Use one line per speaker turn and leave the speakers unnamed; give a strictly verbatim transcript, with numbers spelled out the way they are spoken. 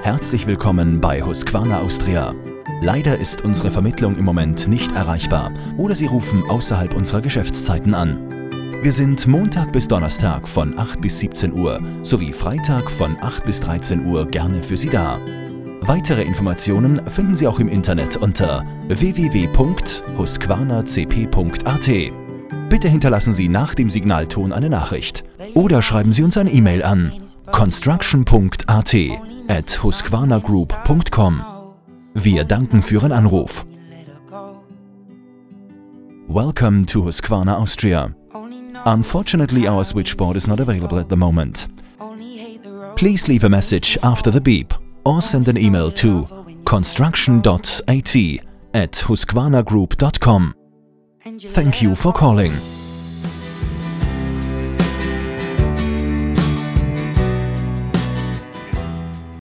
Herzlich willkommen bei Husqvarna Austria. Leider ist unsere Vermittlung im Moment nicht erreichbar oder Sie rufen außerhalb unserer Geschäftszeiten an. Wir sind Montag bis Donnerstag von acht bis siebzehn Uhr sowie Freitag von acht bis dreizehn Uhr gerne für Sie da. Weitere Informationen finden Sie auch im Internet unter w w w punkt husqvarna c p punkt a t. Bitte hinterlassen Sie nach dem Signalton eine Nachricht oder schreiben Sie uns eine E-Mail an construction punkt a t at husqvarna group punkt com. Wir danken für Ihren Anruf. Welcome to Husqvarna Austria. Unfortunately, our switchboard is not available at the moment. Please leave a message after the beep or send an email to construction dot a t at husqvarna group dot com. Thank you for calling.